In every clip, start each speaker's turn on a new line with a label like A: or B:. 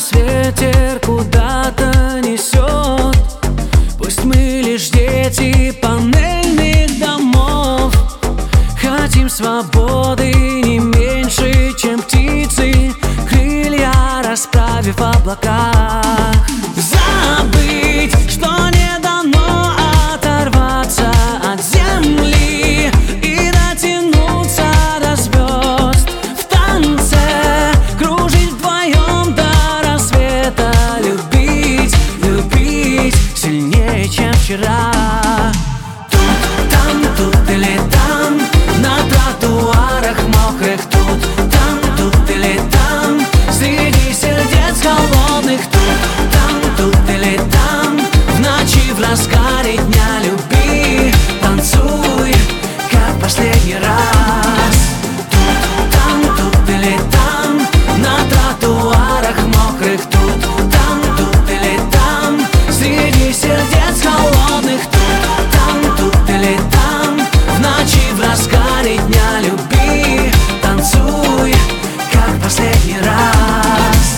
A: нас ветер куда-то несет. Пусть мы лишь дети панельных домов, хотим свободы не меньше, чем птицы, крылья расправив в облаках. Забыть, что не дано оторваться от земли и дотянуться до звезд. В танце кружить вдвоем до рассвета, любить, любить сильнее, чем вчера. Тут, там, тут или там, на тротуарах мокрых. Тут, там, тут или там, среди сердец холодных. Тут, там, тут или там, в ночи, в разгаре дня люби, танцуй, как последний раз. Тут, там, тут или там, на тротуарах мокрых. Тут, там, тут или там, среди сердец холодных. Тут, там, тут или там, в ночи, в разгаре дня люби, танцуй, как последний раз.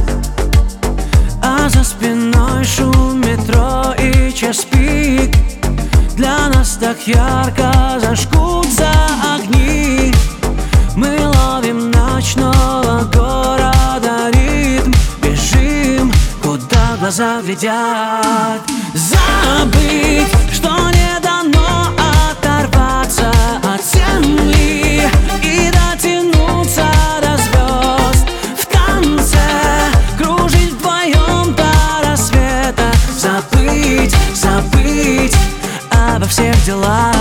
A: А за спиной шум метро и час пик. Для нас так ярко зажгутся огни. Мы ловим ночного города ритм, бежим, куда глаза глядят. Забыть, что не дано оторваться от земли и дотянуться до звезд. В танце кружить вдвоем до рассвета. Забыть, забыть обо всех делах.